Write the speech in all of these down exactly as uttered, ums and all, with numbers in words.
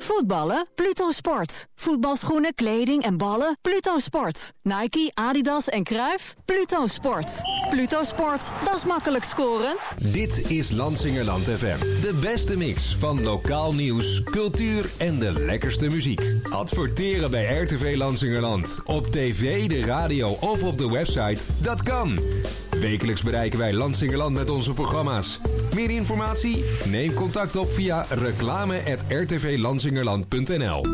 Voetballen? Pluto Sport. Voetbalschoenen, kleding en ballen? Pluto Sport. Nike, Adidas en Cruijff? Pluto Sport. Pluto Sport, dat is makkelijk scoren. Dit is Lansingerland F M. De beste mix van lokaal nieuws, cultuur en de lekkerste muziek. Adverteren bij R T V Lansingerland. Op tv, de radio of op de website. Dat kan. Wekelijks bereiken wij Lansingerland met onze programma's. Meer informatie? Neem contact op via reclame at r t v lansingerland punt n l.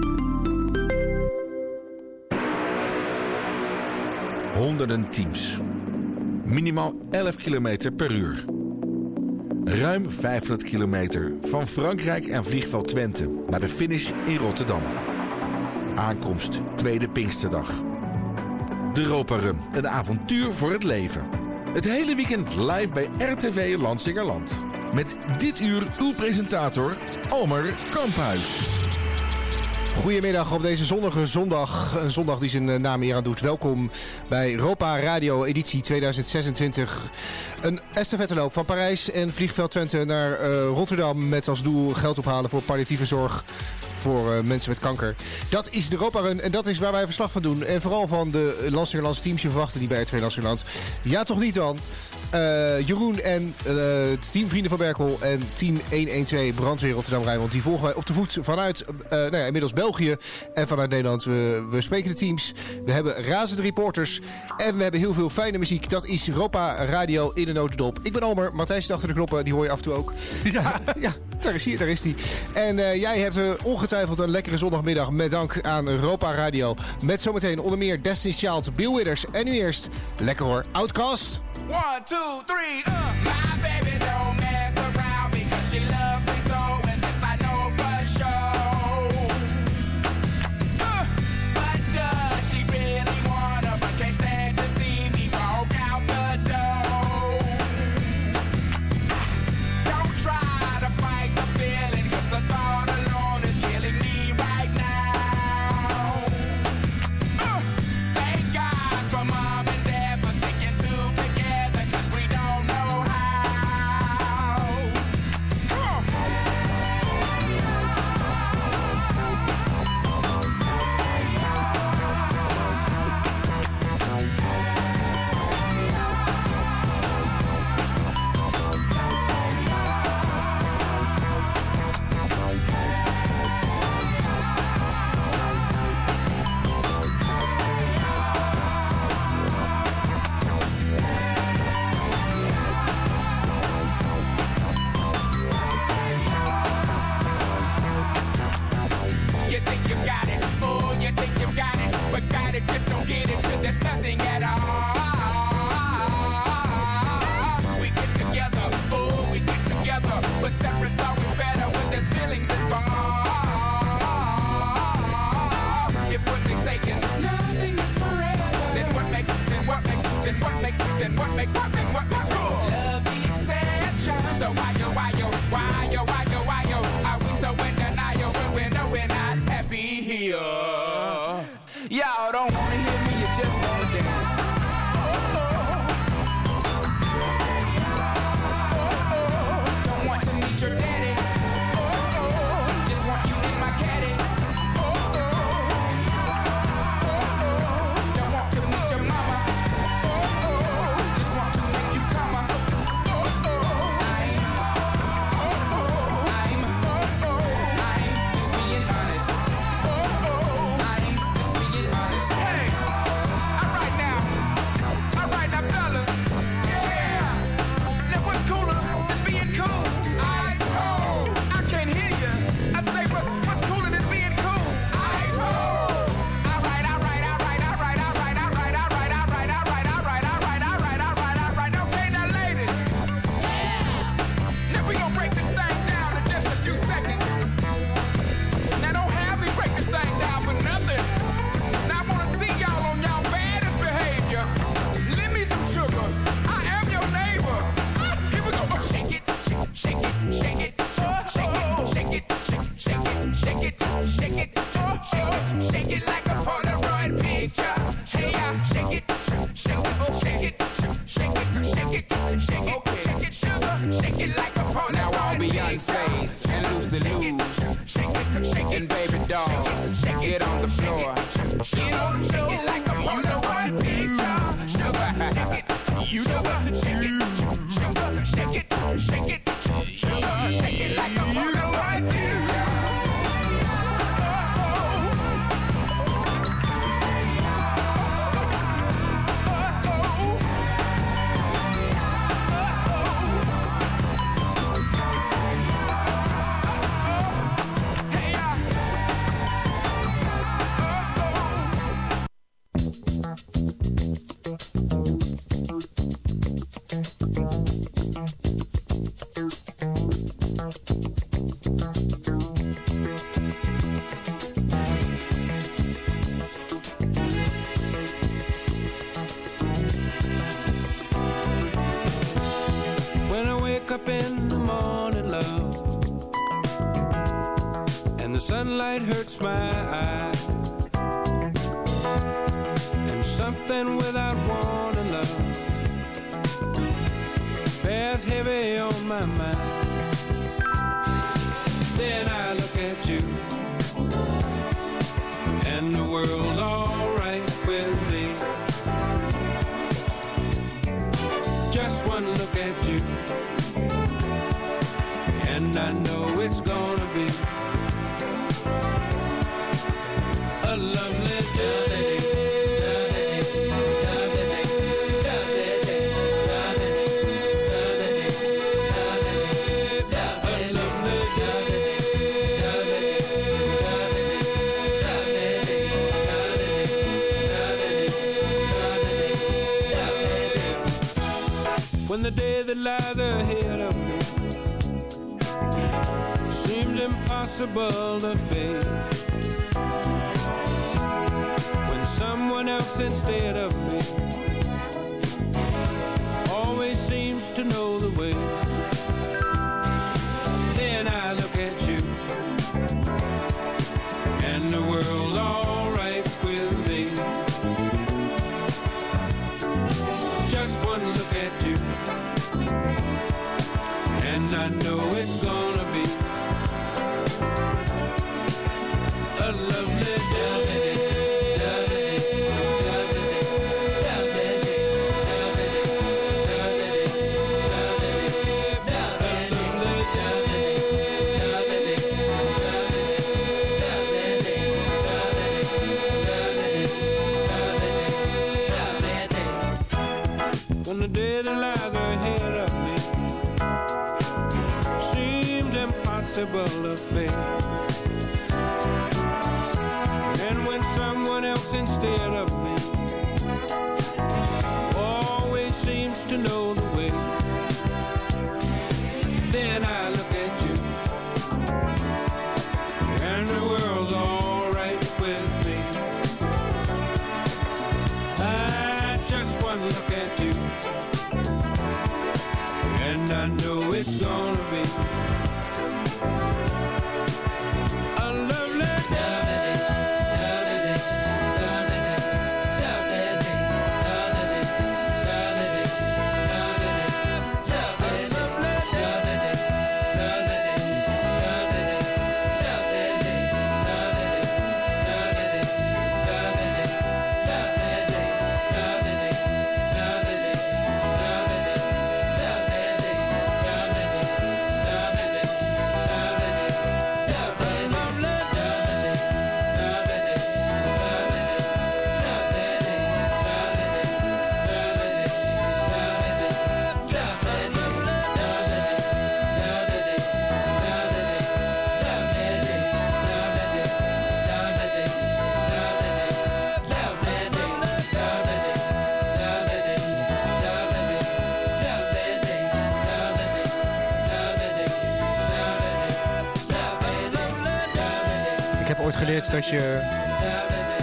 Honderden teams. Minimaal elf kilometer per uur. Ruim vijfhonderd kilometer van Frankrijk en vliegveld Twente naar de finish in Rotterdam. Aankomst tweede Pinksterdag. De Europa Run, een avontuur voor het leven. Het hele weekend live bij R T V Lansingerland. Met dit uur uw presentator Omer Kamphuis. Goedemiddag op deze zonnige zondag. Een zondag die zijn naam eer aan doet. Welkom bij Europa Radio editie tweeduizend zesentwintig. Een estafetteloop van Parijs en vliegveld Twente naar uh, Rotterdam. Met als doel geld ophalen voor palliatieve zorg voor uh, mensen met kanker. Dat is de Europa Run en dat is waar wij verslag van doen. En vooral van de Lansingerlandse teams. Je verwachten die bij R T V Lansingerland. Ja, toch niet dan? Uh, Jeroen en uh, team Vrienden van Berkel en team honderdtwaalf Brandweer Rotterdam-Rijnmond. Die volgen wij op de voet vanuit uh, nou ja, inmiddels België en vanuit Nederland. We, we spreken de teams. We hebben razende reporters. En we hebben heel veel fijne muziek. Dat is Europa Radio in een notendop. Ik ben Almer. Matthijs zit achter de knoppen. Die hoor je af en toe ook. Ja, ja daar is hij. Daar is hij. En uh, jij hebt uh, ongetwijfeld een lekkere zondagmiddag met dank aan Europa Radio. Met zometeen onder meer Destiny's Child, Bill Withers. En nu eerst, lekker hoor, Outkast. One, two, three, uh. My baby don't mess around because she loves me so, and this I know for sure. Uh, but does she really wanna, but can't stand to see me walk out the door? Don't try to fight the feeling, cause the thought alone is killing me right now. Uh, thank God for mom and dad for sticking together. We don't know how. Come You think you got it, oh, you think you got it, but got it, just don't get it, cause there's nothing at all. We get together, oh, we get together, but separate's always better when there's feelings involved. If what they say is nothing is forever, then what makes it, then what makes it, then what makes it, then what makes it, then what makes it? Love the exception. So why yo, why yo, why yo, why yo, why yo, are we so in denial when we know we're not happy here? Y'all don't wanna hear me, you just wanna dance. Don't want to meet your daddy. Just want you in my caddy. Don't want to meet your mama. Just want to make you come. I'm, I'm, I'm just being honest. I'm just being honest. Hey, alright now, alright now, fellas. Yeah, now what's cooler than being cool? Ice cold. I can't hear you. I say what's what's cooler than being cool? Ice cold. Alright, alright, alright, alright, alright, alright, alright, alright, alright, alright, alright, alright, alright, alright. Okay, now ladies. Yeah. Now we gonna break this thing down in just a few seconds. Now don't have me break this thing down for nothing. Now I wanna see y'all on y'all baddest behavior. Lend me some sugar. I am your neighbor. Ah, here we go. Oh, shake it, shake, shake it, shake it, shake it, shake it, shake, shake it, shake it, shake it, shake it, shake it like a Polaroid picture. Hey, yeah, shake it, shake it, shake it, shake it, shake it, shake it, shake it, sugar, shake it like a Polaroid picture. Now all Beyonce's and Lucy Lou's. Shake it, shaking, baby doll. Get on the floor. Get on the floor. Shake it like a you know what to picture. Shake it. You know what to shake it. Shake it. Shake it. Shake it like a you know what to picture. Sunlight hurts my eyes, and something without wanting love bears heavy on my mind. Then I look at you, and the world's alright with me. Just one look at you, and I know it's gonna be a lovely day. When the day that lies ahead of me seems impossible to face, someone else instead of me always seems to know the way. Then I look at you, and the world's alright with me. Just one look at you, and I know it's gonna be a lovely day. Of fate. And when someone else instead of me always seems to know the way, then I look at you, and the world's alright with me. I just one look at you, and I know it's gonna be a lovely day. Geleerd dat je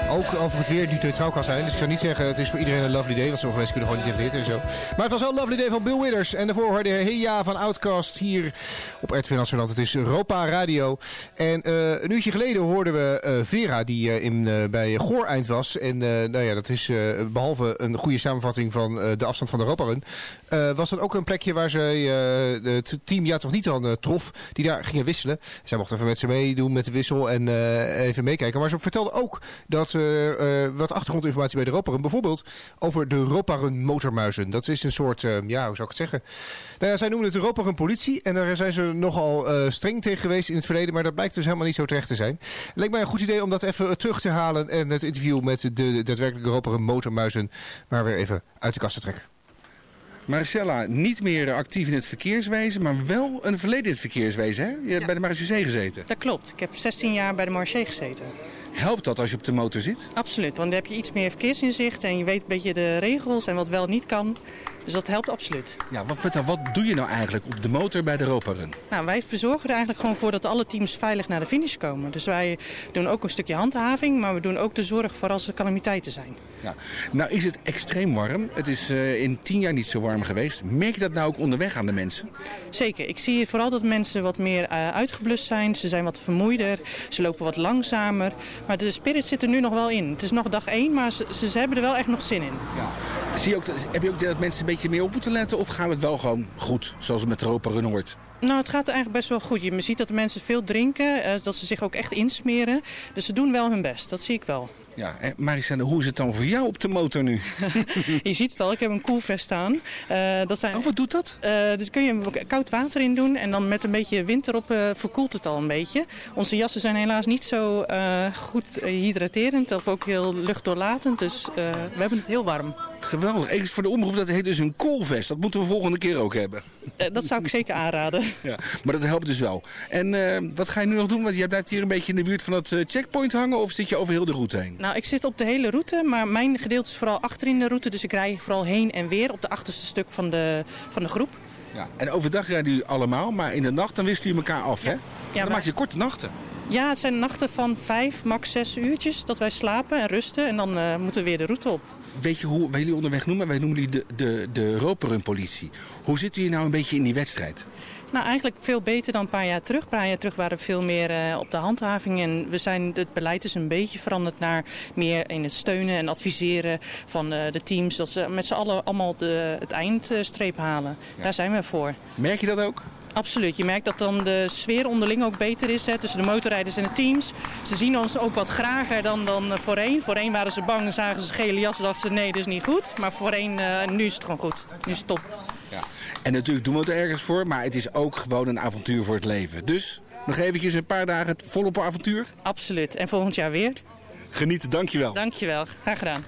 ook over het weer niet neutraal kan zijn. Dus ik zou niet zeggen het is voor iedereen een lovely day. Want sommige mensen kunnen gewoon niet tegen de hitte en zo. Maar het was wel een lovely day van Bill Withers. En daarvoor hoorde je Hey Ja van Outkast hier op R T V Nationaal. Het is Europa Radio. En uh, een uurtje geleden hoorden we uh, Vera die uh, in, uh, bij Gooreind was. En uh, nou ja, dat is uh, behalve een goede samenvatting van uh, de afstand van de Europa Run. Uh, was dat ook een plekje waar ze uh, het team Ja Toch Niet dan uh, trof. Die daar gingen wisselen. Zij mochten even met ze meedoen met de wissel en uh, even meekijken. Maar ze vertelde ook dat uh, uh, wat achtergrondinformatie bij de Europa Run. Bijvoorbeeld over de Europa Run motormuizen. Dat is een soort, uh, ja hoe zou ik het zeggen. Nou ja, zij noemen het de Europa Run politie. En daar zijn ze nogal uh, streng tegen geweest in het verleden. Maar dat blijkt dus helemaal niet zo terecht te zijn. Het leek mij een goed idee om dat even terug te halen. En het interview met de, de daadwerkelijke Europa Run motormuizen maar weer even uit de kast te trekken. Marcella, niet meer actief in het verkeerswezen, maar wel een verleden in het verkeerswezen, hè? Je hebt ja. bij de Marechaussee gezeten. Dat klopt. Ik heb zestien jaar bij de Marechaussee gezeten. Helpt dat als je op de motor zit? Absoluut, want dan heb je iets meer verkeersinzicht en je weet een beetje de regels en wat wel niet kan. Dus dat helpt absoluut. Ja, wat, vertel, wat doe je nou eigenlijk op de motor bij de Europa Run? Nou, wij verzorgen er eigenlijk gewoon voor dat alle teams veilig naar de finish komen. Dus wij doen ook een stukje handhaving, maar we doen ook de zorg voor als er calamiteiten zijn. Ja. Nou is het extreem warm. Het is uh, in tien jaar niet zo warm geweest. Merk je dat nou ook onderweg aan de mensen? Zeker. Ik zie vooral dat mensen wat meer uh, uitgeblust zijn. Ze zijn wat vermoeider. Ze lopen wat langzamer. Maar de spirit zit er nu nog wel in. Het is nog dag één, maar ze, ze hebben er wel echt nog zin in. Ja. Zie je ook, heb je ook dat mensen een beetje meer op moeten letten? Of gaat het wel gewoon goed, zoals het met de Europa Run hoort? Nou, het gaat er eigenlijk best wel goed. Je ziet dat de mensen veel drinken. Uh, dat ze zich ook echt insmeren. Dus ze doen wel hun best. Dat zie ik wel. Ja, Maricelle, hoe is het dan voor jou op de motor nu? Je ziet het al, ik heb een koelvest aan. Uh, dat zijn, oh, wat doet dat? Uh, dus kun je koud water in doen en dan met een beetje wind erop uh, verkoelt het al een beetje. Onze jassen zijn helaas niet zo uh, goed hydraterend, of ook heel luchtdoorlatend, dus uh, we hebben het heel warm. Geweldig. Even voor de omroep, dat heet dus een koolvest. Dat moeten we volgende keer ook hebben. Uh, dat zou ik zeker aanraden. Ja, maar dat helpt dus wel. En uh, wat ga je nu nog doen? Want jij blijft hier een beetje in de buurt van dat uh, checkpoint hangen of zit je over heel de route heen? Nou, ik zit op de hele route, maar mijn gedeelte is vooral achterin de route. Dus ik rij vooral heen en weer op de achterste stuk van de, van de groep. Ja, en overdag rijden jullie allemaal, maar in de nacht dan wisselen jullie elkaar af, hè? Ja, dan maar... maak je korte nachten. Ja, het zijn nachten van vijf, max zes uurtjes dat wij slapen en rusten. En dan uh, moeten we weer de route op. Weet je hoe wij jullie onderweg noemen? Wij noemen jullie de, de, de Europa Run politie. Hoe zitten jullie nou een beetje in die wedstrijd? Nou, eigenlijk veel beter dan een paar jaar terug. Een paar jaar terug waren we veel meer uh, op de handhaving. En we zijn, het beleid is een beetje veranderd naar meer in het steunen en adviseren van uh, de teams. Dat ze met z'n allen allemaal de, het eindstreep halen. Ja. Daar zijn we voor. Merk je dat ook? Absoluut. Je merkt dat dan de sfeer onderling ook beter is, hè, tussen de motorrijders en de teams. Ze zien ons ook wat grager dan, dan voorheen. Voorheen waren ze bang, zagen ze gele jassen, dachten ze nee, dat is niet goed. Maar voorheen, uh, nu is het gewoon goed. Nu is het top. Ja. En natuurlijk doen we het er ergens voor, maar het is ook gewoon een avontuur voor het leven. Dus nog eventjes een paar dagen volop avontuur? Absoluut. En volgend jaar weer. Genieten, dankjewel. Dankjewel. Graag gedaan.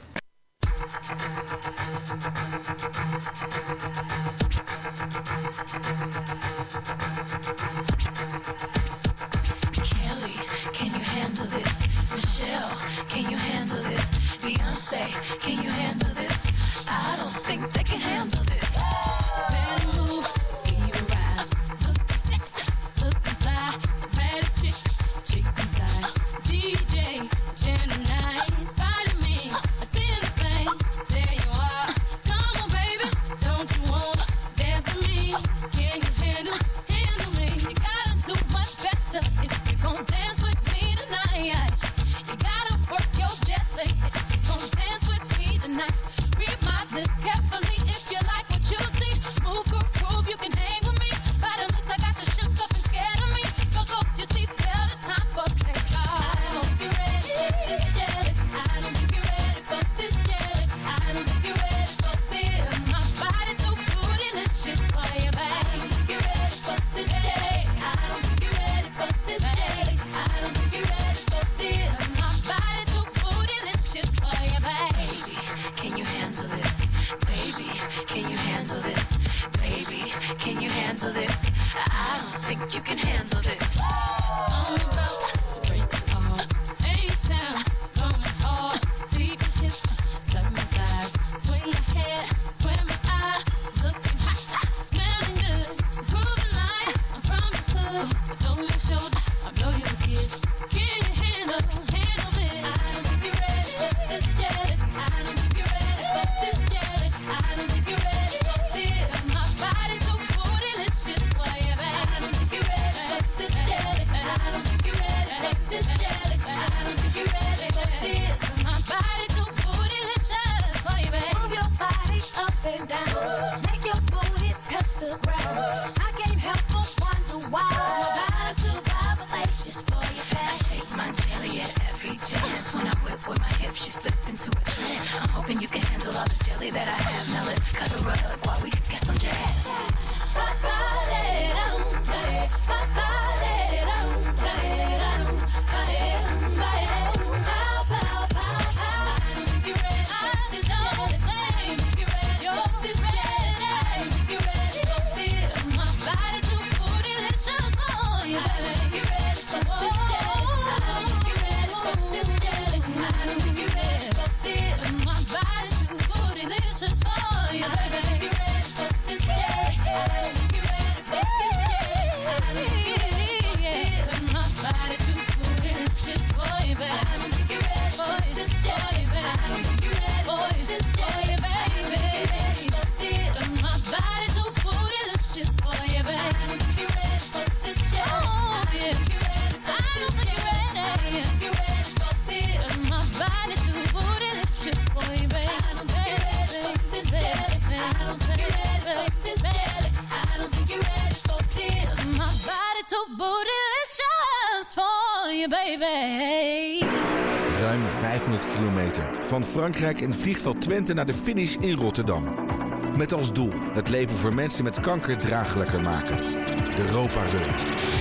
Can you handle, handle this? I don't think you're ready. body that I have. Now let's cut a rug while we get some jazz. Ruim vijfhonderd kilometer van Frankrijk en vliegveld Twente naar de finish in Rotterdam. Met als doel het leven voor mensen met kanker draaglijker maken. De Europa Run.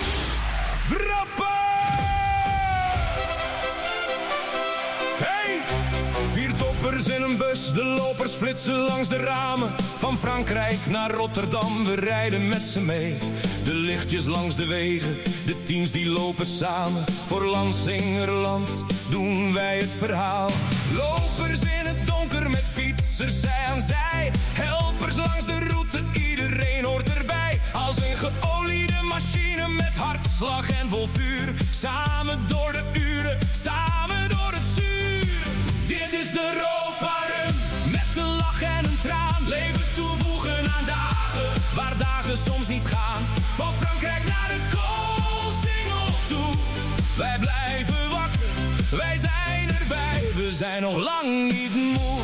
Hey! Vier toppers in een bus, de lopers flitsen langs de ramen. Van Frankrijk naar Rotterdam, we rijden met ze mee. De lichtjes langs de wegen, de teams die lopen samen. Voor Lansingerland doen wij het verhaal. Lopers in het donker met fietsers zij aan zij. Helpers langs de route, iedereen hoort erbij. Als een geoliede machine met hartslag en vol vuur. Samen door de uren, samen door het zuur. Dit is de Europa Run, met een lach en een traan. Leven toevoegen aan dagen, waar dagen soms niet gaan. Van Frankrijk naar de Koolsingel toe. Wij blijven wakker, wij zijn erbij. We zijn nog lang niet moe.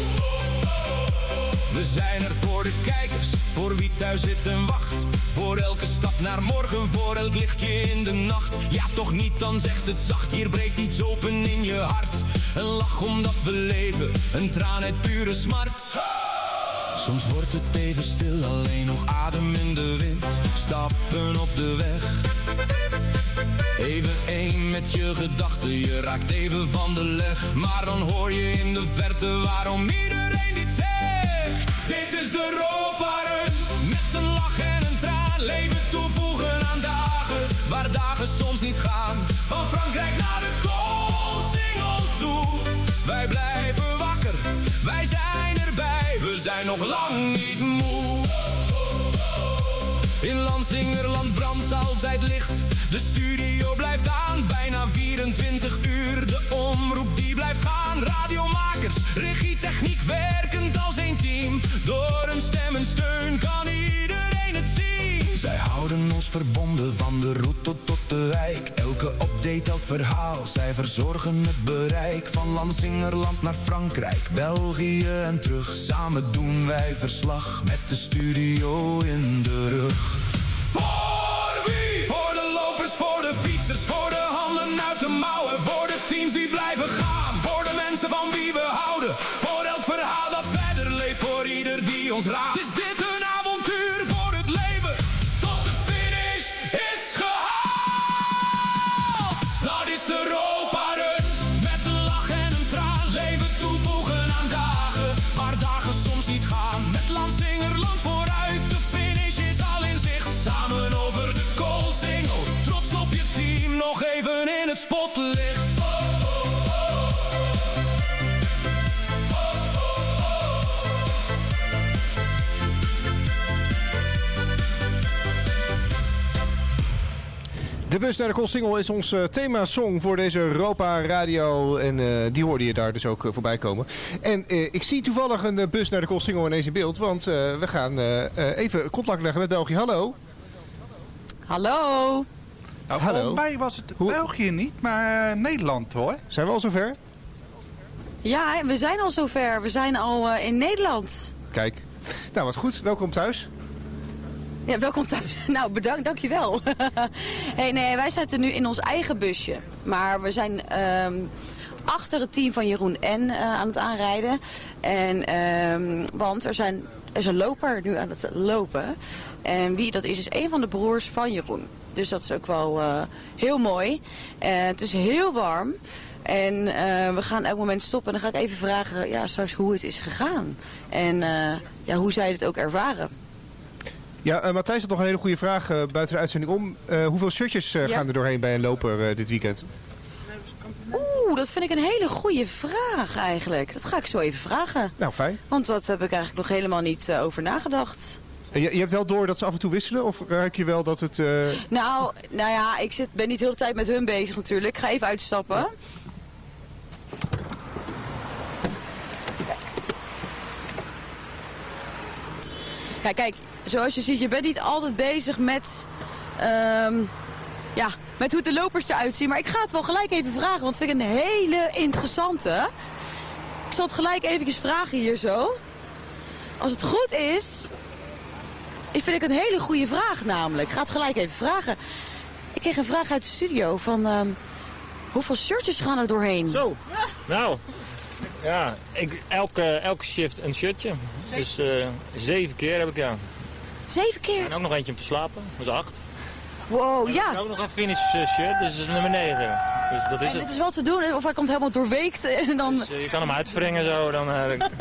We zijn er voor de kijkers, voor wie thuis zit en wacht. Voor elke stap naar morgen, voor elk lichtje in de nacht. Ja, toch niet, dan zegt het zacht. Hier breekt iets open in je hart. Een lach omdat we leven, een traan uit pure smart. Soms wordt het even stil, alleen nog adem in de wind. Stappen op de weg. Even één met je gedachten, je raakt even van de leg. Maar dan hoor je in de verte waarom iedereen dit zegt. Dit is de Europa Run, met een lach en een traan. Leven toevoegen aan dagen, waar dagen soms niet gaan. Van Frankrijk naar de Koolsingel toe. Wij blijven wakker, wij zijn erbij. We zijn nog lang niet moe. In Lansingerland brandt altijd licht. De studio blijft aan, bijna vierentwintig uur. De omroep die blijft gaan. Radiomakers, regie, techniek, werkend als één team. Door een stem en steun kan iedereen het zien. Zij houden ons verbonden van de route tot de wijk. Elke update, elk verhaal, zij verzorgen het bereik. Van Lansingerland naar Frankrijk, België en terug. Samen doen wij verslag met de studio in de rug. Voor wie? Voor de lopers, voor de fietsers, voor de handen uit de mouwen. Voor de teams die blijven gaan, voor de mensen van wie we houden. Voor elk verhaal dat verder leeft, voor ieder die ons raadt. Is dit een avontuur voor het leven, tot de finish is gehaald. Dat is de Europa Run, met een lach en een traan. Leven toevoegen aan dagen, waar dagen soms niet gaan. Met Lansingerland vooruit, de finish is al in zicht. Samen over de Koolsingel, trots op je team, nog even in het spotlicht. De bus naar de Koolsingel is ons uh, thema-song voor deze Europa Radio. En uh, die hoorde je daar dus ook uh, voorbij komen. En uh, ik zie toevallig een uh, bus naar de Koolsingel ineens in beeld. Want uh, we gaan uh, uh, even contact leggen met België. Hallo. Hallo. Nou, Hallo. Volgens mij was het België niet, maar uh, Nederland hoor. Zijn we al zover? Ja, we zijn al zover. We zijn al uh, in Nederland. Kijk. Nou, wat goed. Welkom thuis. Ja, welkom thuis. Nou, bedankt, dankjewel. Hey, nee, wij zitten nu in ons eigen busje. Maar we zijn um, achter het team van Jeroen N. Uh, aan het aanrijden. En, um, want er, zijn, er is een loper nu aan het lopen. En wie dat is, is een van de broers van Jeroen. Dus dat is ook wel uh, heel mooi. Uh, het is heel warm. En uh, we gaan elk moment stoppen. En dan ga ik even vragen ja, straks hoe het is gegaan. En uh, ja, hoe zij het ook ervaren. Ja, uh, Matthijs had nog een hele goede vraag uh, buiten de uitzending om. Uh, hoeveel shirtjes uh, ja. gaan er doorheen bij een loper uh, dit weekend? Oeh, dat vind ik een hele goede vraag eigenlijk. Dat ga ik zo even vragen. Nou, fijn. Want dat heb ik eigenlijk nog helemaal niet uh, over nagedacht. Je, je hebt wel door dat ze af en toe wisselen? Of ruik je wel dat het... Uh... Nou, nou ja, ik zit, ben niet de hele tijd met hun bezig natuurlijk. Ik ga even uitstappen. Ja. Ja, kijk, zoals je ziet, je bent niet altijd bezig met, um, ja, met hoe de lopers eruit zien. Maar ik ga het wel gelijk even vragen, want het vind ik een hele interessante. Ik zal het gelijk eventjes vragen hier zo. Als het goed is, ik vind ik een hele goede vraag namelijk. Ik ga het gelijk even vragen. Ik kreeg een vraag uit de studio van, um, hoeveel shirtjes gaan er doorheen? Zo, nou... Ja, ik, elke, elke shift een shirtje. Dus uh, zeven keer heb ik ja. Zeven keer? En ook nog eentje om te slapen, dat is acht. Wow, en ja. En ook nog een finish shirt, dus dat is nummer negen. Dus dat is en het. Het is wel te doen, of hij komt helemaal doorweekt en dan... Dus, uh, je kan hem uitwringen zo. Dan, uh, ja.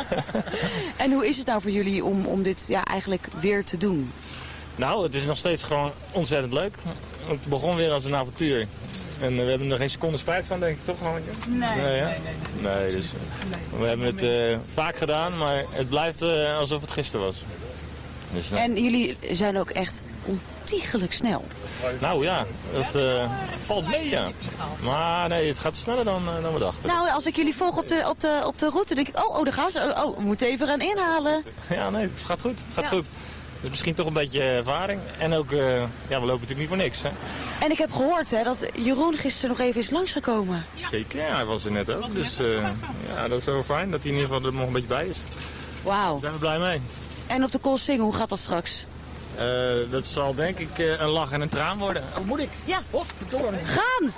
En hoe is het nou voor jullie om, om dit ja, eigenlijk weer te doen? Nou, het is nog steeds gewoon ontzettend leuk. Het begon weer als een avontuur. En we hebben er geen seconde spijt van, denk ik, toch, Hanneke? Nee, nee, ja? nee, nee, nee. nee dus, we hebben het uh, vaak gedaan, maar het blijft uh, alsof het gisteren was. Dus, nou. En jullie zijn ook echt ontiegelijk snel. Nou ja, het uh, valt mee, ja. Maar nee, het gaat sneller dan, uh, dan we dachten. Nou, als ik jullie volg op de, op de, op de route, denk ik, oh, oh, daar gaan ze. Oh, we moeten even gaan inhalen. Ja, nee, het gaat goed. Het gaat ja. goed. Dus misschien toch een beetje ervaring. En ook, uh, ja, we lopen natuurlijk niet voor niks, hè. En ik heb gehoord hè, dat Jeroen gisteren nog even is langsgekomen. Zeker, ja, hij was er net ook. Dus uh, ja, dat is wel fijn dat hij in ieder geval er nog een beetje bij is. Wauw. Daar zijn we blij mee. En op de Koolsingel, hoe gaat dat straks? Uh, dat zal denk ik uh, een lach en een traan worden. Oh, moet ik? Ja. Potverdorie. Gaan!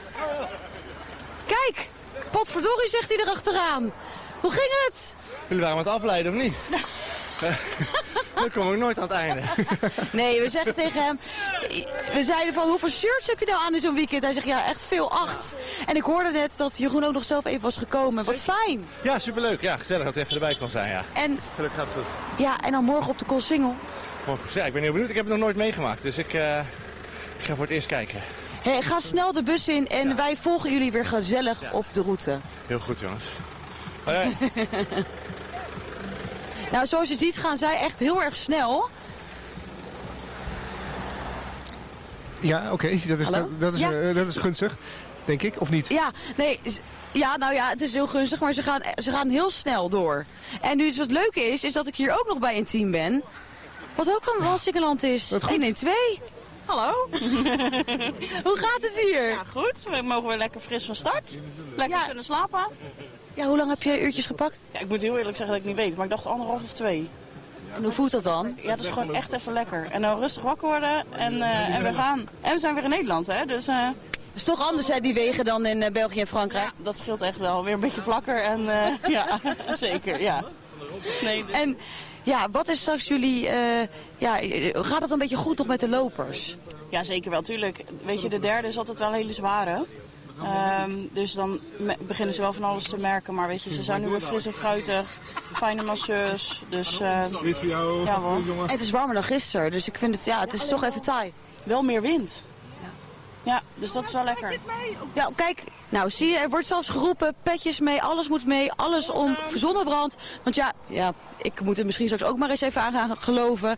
Kijk! Potverdorie zegt hij erachteraan. Hoe ging het? Jullie waren met afleiden, of niet? Dan kom ik nooit aan het einde. Nee, we zeggen tegen hem... We zeiden van, hoeveel shirts heb je nou aan in zo'n weekend? Hij zegt, ja, echt veel, acht. En ik hoorde net dat Jeroen ook nog zelf even was gekomen. Wat fijn. Ja, superleuk. Ja, gezellig dat hij even erbij kon zijn, ja. En, gelukkig gaat het goed. Ja, en dan morgen op de Koolsingel. Ja, ik ben heel benieuwd. Ik heb het nog nooit meegemaakt. Dus ik, uh, ik ga voor het eerst kijken. Hey, ga snel de bus in en ja. wij volgen jullie weer gezellig ja. op de route. Heel goed, jongens. Hoi. Nou, zoals je ziet gaan zij echt heel erg snel. Ja, oké. Okay. Dat, is, dat, dat, is, ja. uh, dat is gunstig, denk ik. Of niet? Ja, nee. Ja, nou ja, het is heel gunstig, maar ze gaan, ze gaan heel snel door. En nu wat leuke is, is dat ik hier ook nog bij een team ben. Wat ook van Walsingeland is. één een twee. Hallo. Hoe gaat het hier? Ja, goed. We mogen weer lekker fris van start. Lekker ja. kunnen slapen. Ja, hoe lang heb je uurtjes gepakt? Ja, ik moet heel eerlijk zeggen dat ik niet weet, maar ik dacht anderhalf of twee. En hoe voelt dat dan? Ja, dat is gewoon echt even lekker. En dan rustig wakker worden en, uh, en we gaan. En we zijn weer in Nederland, hè. Dus, uh... Het is toch anders, hè, die wegen dan in uh, België en Frankrijk? Ja, dat scheelt echt wel. Weer een beetje vlakker en uh, ja, zeker, ja. Nee, dus... En ja, wat is straks jullie... Uh, ja, gaat het een beetje goed nog met de lopers? Ja, zeker wel. Tuurlijk, weet je, de derde is altijd wel een hele zware. Um, dus dan beginnen ze wel van alles te merken. Maar weet je, ze zijn nu weer fris en fruitig. Fijne masseurs. Dus uh, ja, hoor. En het is warmer dan gisteren. Dus ik vind het, ja, het is toch even taai. Wel meer wind. Ja, dus dat is wel lekker. Ja, kijk, nou zie je, er wordt zelfs geroepen, petjes mee, alles moet mee, alles om zonnebrand. Want ja, ja, ik moet het misschien straks ook maar eens even aan gaan geloven.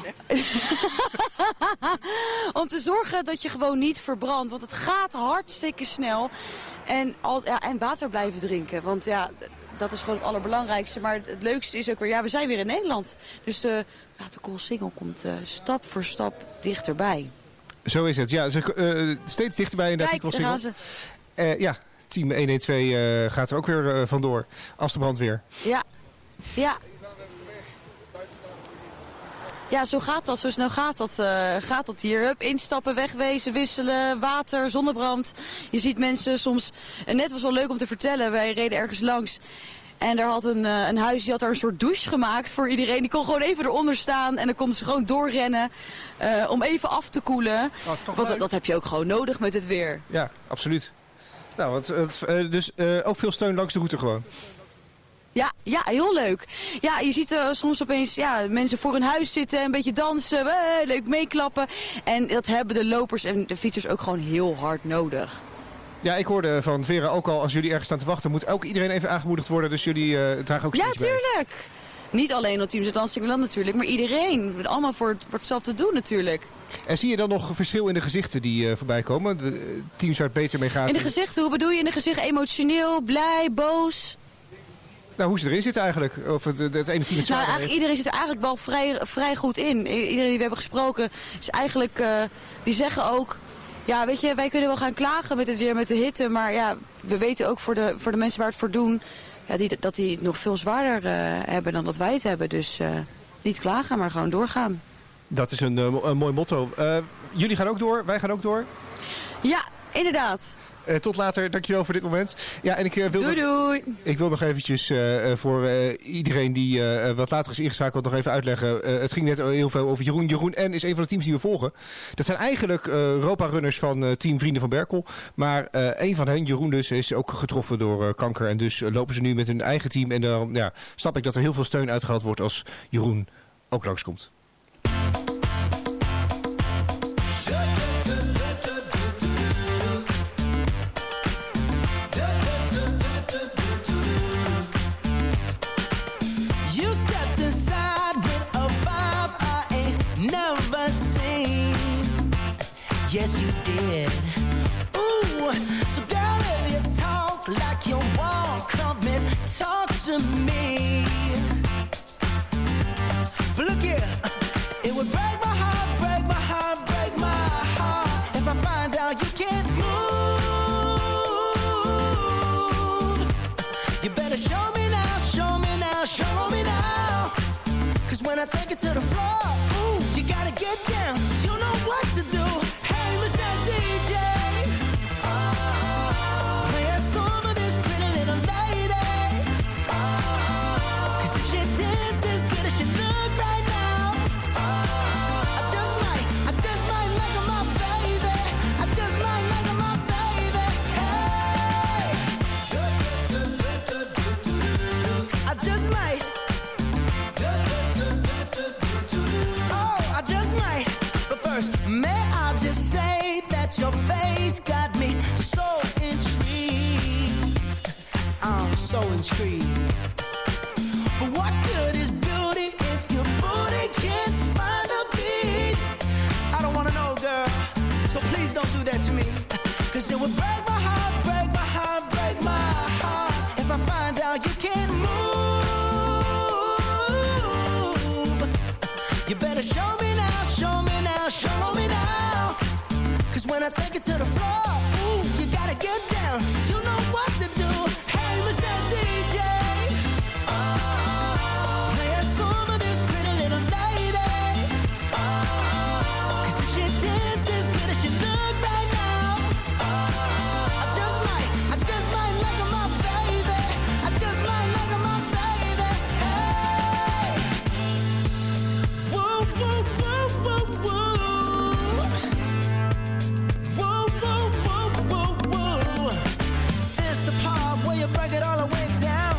Om te zorgen dat je gewoon niet verbrandt, want het gaat hartstikke snel. En, al, ja, en water blijven drinken, want ja, dat is gewoon het allerbelangrijkste. Maar het, het leukste is ook weer, ja, we zijn weer in Nederland. Dus de, ja, de Koolsingel komt uh, stap voor stap dichterbij. Zo is het. Ja, ze, uh, steeds dichterbij in de Koolsingel. Uh, ja, team één een twee uh, gaat er ook weer uh, vandoor. Als de brandweer. Ja, ja. ja, zo gaat dat. Zo snel gaat dat, uh, gaat dat hier. Hup, instappen, wegwezen, wisselen, water, zonnebrand. Je ziet mensen soms... En net was wel leuk om te vertellen. Wij reden ergens langs. En daar had een, uh, een huis, die had daar een soort douche gemaakt voor iedereen. Die kon gewoon even eronder staan. En dan konden ze gewoon doorrennen. Uh, om even af te koelen. Oh, Want dat heb je ook gewoon nodig met het weer. Ja, absoluut. Nou, het, het, uh, dus uh, ook veel steun langs de route gewoon. Ja, ja, heel leuk. Ja, je ziet uh, soms opeens ja, mensen voor hun huis zitten, een beetje dansen, uh, leuk meeklappen. En dat hebben de lopers en de fietsers ook gewoon heel hard nodig. Ja, ik hoorde van Vera ook al, als jullie ergens staan te wachten, moet ook iedereen even aangemoedigd worden. Dus jullie uh, dragen ook steeds Ja, tuurlijk. Mee. Niet alleen het team Zuid-Lansingerland natuurlijk, maar iedereen. Allemaal voor, het, voor hetzelfde doen natuurlijk. En zie je dan nog verschil in de gezichten die uh, voorbij komen? De uh, teams waar het beter mee gaat? In de gezichten, hoe bedoel je in de gezichten? Emotioneel, blij, boos? Nou, hoe ze erin zitten eigenlijk. Of het, het ene team het nou, eigenlijk, iedereen zit er eigenlijk wel vrij, vrij goed in. Iedereen die we hebben gesproken is eigenlijk, uh, die zeggen ook... Ja, weet je, wij kunnen wel gaan klagen met het weer, met de hitte. Maar ja, we weten ook voor de, voor de mensen waar het voor doen... Ja, die, dat die het nog veel zwaarder uh, hebben dan dat wij het hebben. Dus uh, niet klagen, maar gewoon doorgaan. Dat is een, uh, een mooi motto. Uh, jullie gaan ook door, wij gaan ook door. Ja, inderdaad. Uh, tot later, dankjewel voor dit moment. Ja, en ik, uh, wil doei nog, doei! Ik wil nog eventjes uh, voor uh, iedereen die uh, wat later is ingeschakeld nog even uitleggen. Uh, het ging net heel veel over Jeroen. Jeroen N is een van de teams die we volgen. Dat zijn eigenlijk uh, Europa-runners van uh, team Vrienden van Berkel. Maar uh, een van hen, Jeroen dus, is ook getroffen door uh, kanker. En dus uh, lopen ze nu met hun eigen team. En dan uh, ja, snap ik dat er heel veel steun uitgehaald wordt als Jeroen ook langskomt. Yes, you did. Ooh, so girl, if you talk like you walk, come and talk to me. But look here, it would break my heart, break my heart, break my heart if I find out you can't move. You better show me now, show me now, show me now. 'Cause when I take it to the floor, ooh, you gotta get down. You know what to do. D J, oh, play a song of this pretty little lady. Oh, 'cause if she dances good as she look right now, oh, I just might, I just might make her my baby. I just might make her my baby. Hey, I just might. Oh, I just might. But first, may I just say your face got me so intrigued. I'm so intrigued. But what good is beauty if your booty can't find a beach? I don't wanna know, girl, so please don't do that to me. 'Cause it would break my heart, break my heart, break my heart if I find out you can't move. You better show me now, show me now, show me now. When I take it to the floor, ooh, you gotta get down. You know what to do. Hey, Mister D J, oh, play a song of this pretty little lady. Oh, 'cause if she dances good as she look right now, oh, I just might, I just might make her my baby. I just might make her my baby. Hey, woo, woo, woo, woo, woo. Break it all the way down.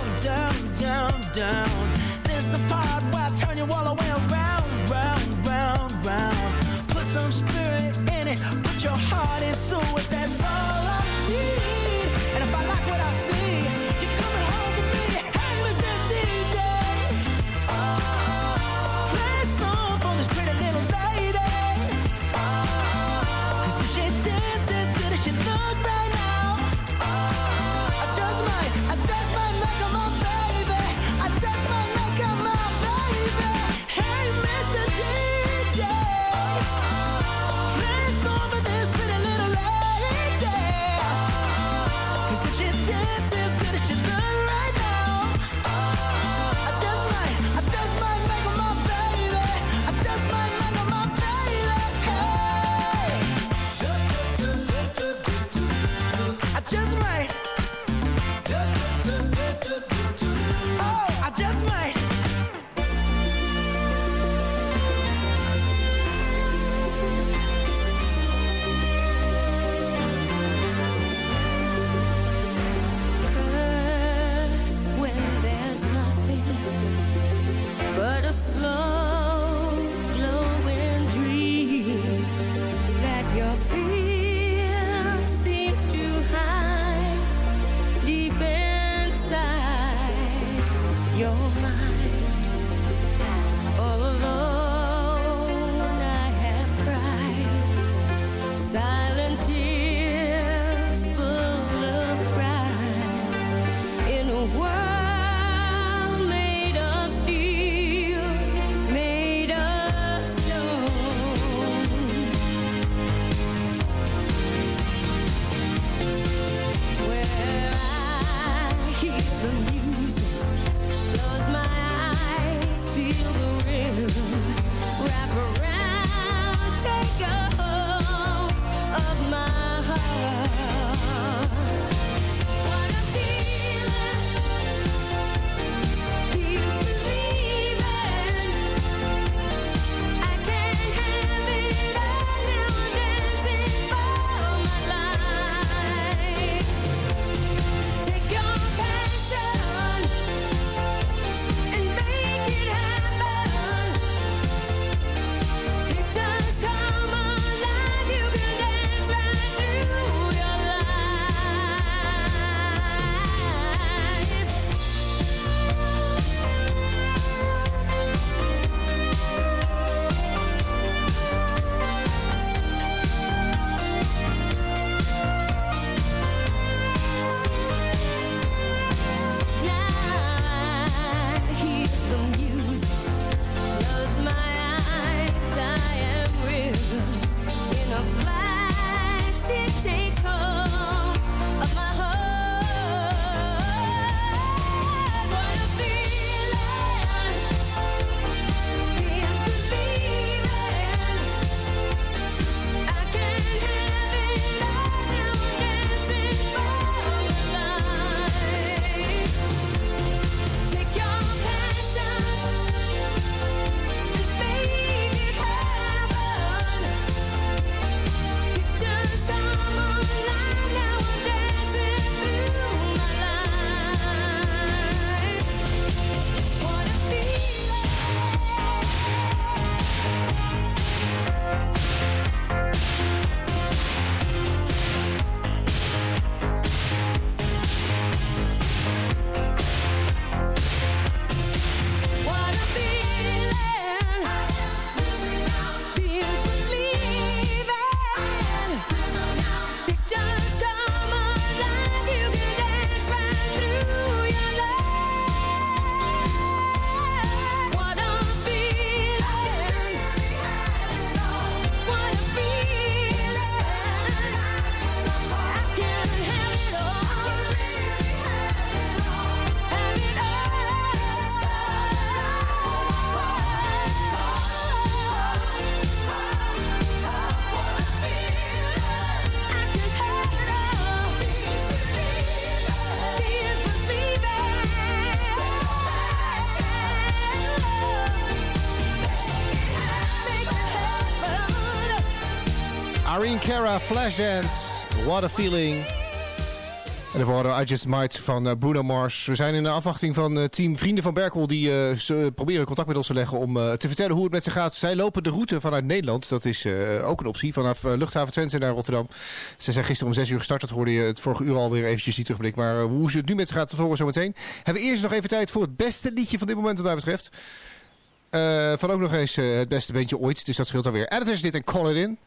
Kara, Flashdance, What a Feeling. En de woorden I Just Might van uh, Bruno Mars. We zijn in de afwachting van uh, team Vrienden van Berkel. Die uh, ze proberen contact met ons te leggen om uh, te vertellen hoe het met ze gaat. Zij lopen de route vanuit Nederland. Dat is uh, ook een optie. Vanaf uh, Luchthaven Twente naar Rotterdam. Ze zijn gisteren om zes uur gestart. Dat hoorde je het vorige uur alweer eventjes die terugblik. Maar uh, hoe ze het nu met ze gaat, dat horen we zo meteen. Hebben we eerst nog even tijd voor het beste liedje van dit moment wat mij betreft. Uh, van ook nog eens uh, het beste bandje ooit. Dus dat scheelt alweer. En het is dit en Call It In.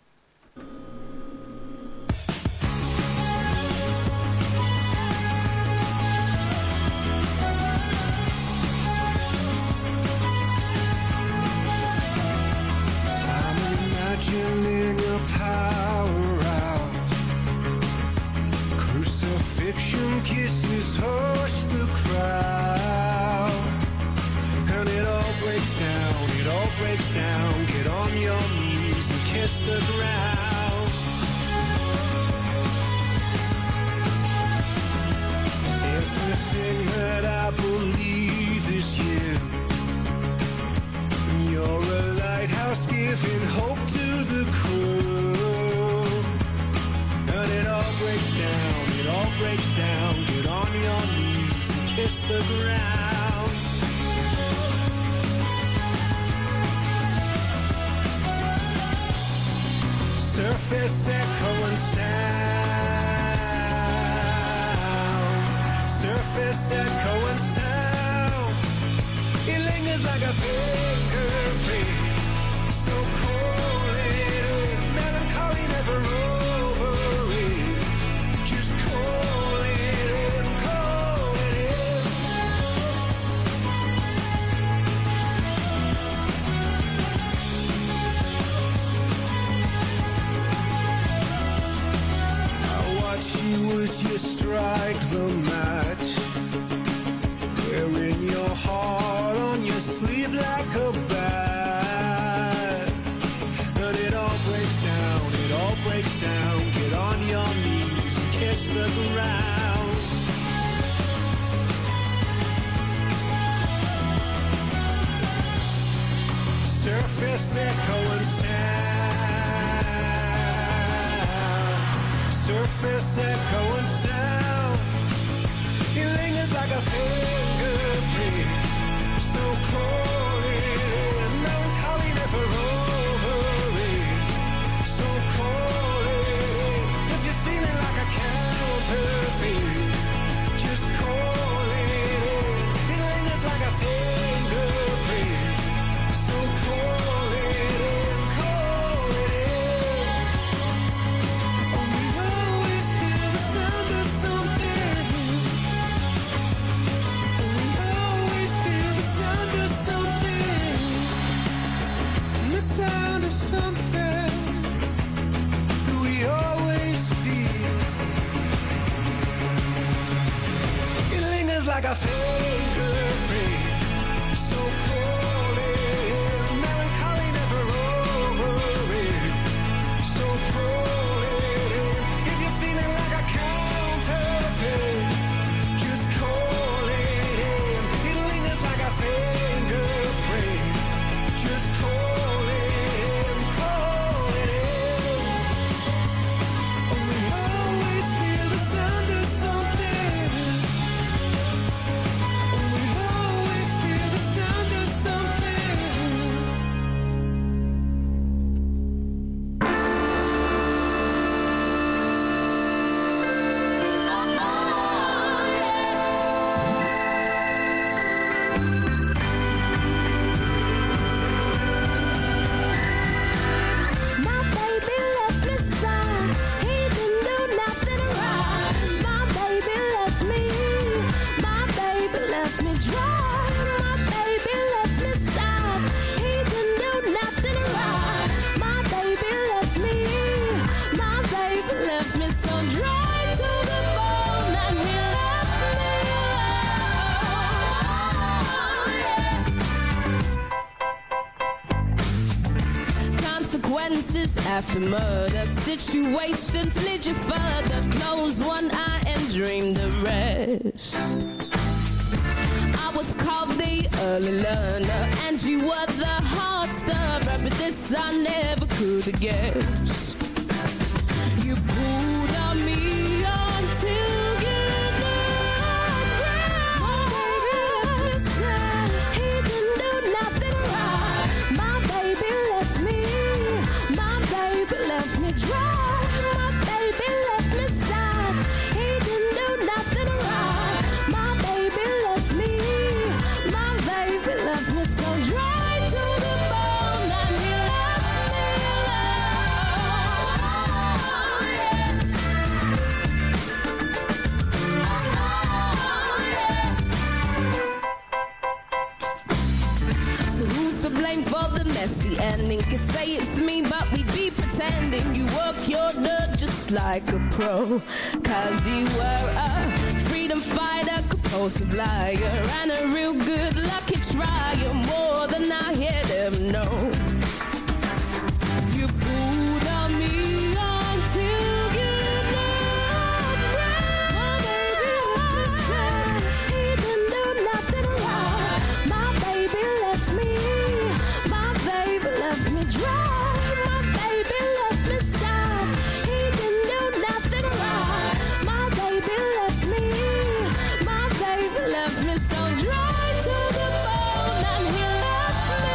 Imagining your power out. Crucifixion kisses hush the crowd. And it all breaks down, it all breaks down. Get on your knees and kiss the ground. Everything that I believe is you. You're a lighthouse giving hope to the crew. And it all breaks down, it all breaks down. Get on your knees and kiss the ground. Surface echo and sound. Surface echo and sound. It lingers like a fingerprint, so cold, melancholy never over it. Just call it in, call it in. I watch you as you strike the match, wearing your heart on your sleeve like a bat. And it all breaks down, it all breaks down. Get on your knees and kiss the ground. Surface echo and sound. Surface echo and sound. It lingers like a fingerprint, so cold and melancholy never over it. So cold, if you're feeling like a counterfeit, just call it in. It lingers like a fingerprint, so call it in, call it in. Oh, we always feel the sound of something. The sound of something that we always feel. It lingers like a fingerprint, so cold and melancholy never over it. So cruel it, if you're feeling like a counterfeit, just call it in. It lingers like a fingerprint, just call. After murder, situations lead you further. Close one eye and dream the rest. I was called the early learner, and you were the hard stirrer, but this I never could have guessed. messy ending. Can say it's me, but we be pretending. You work your nerve just like a pro. Cause you were a freedom fighter, compulsive liar, and a real good lucky trier. More than I had ever known. You pulled on me until you love me. My baby left me, he didn't do nothing wrong. My baby left me, my baby left me dry. My baby left me sad, he didn't do nothing wrong. My baby left me, my baby left me so dry to the bone, and he left me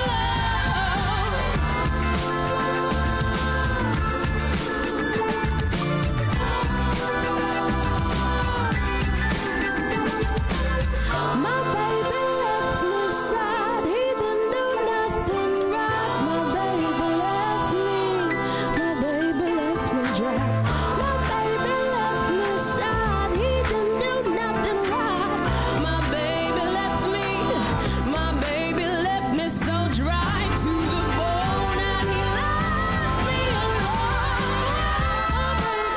My baby left me sad, he didn't do nothing right. My baby left me, my baby left me dry. My baby left me sad, he didn't do nothing right. My baby left me, my baby left me so dry to the bone, and he left me alone.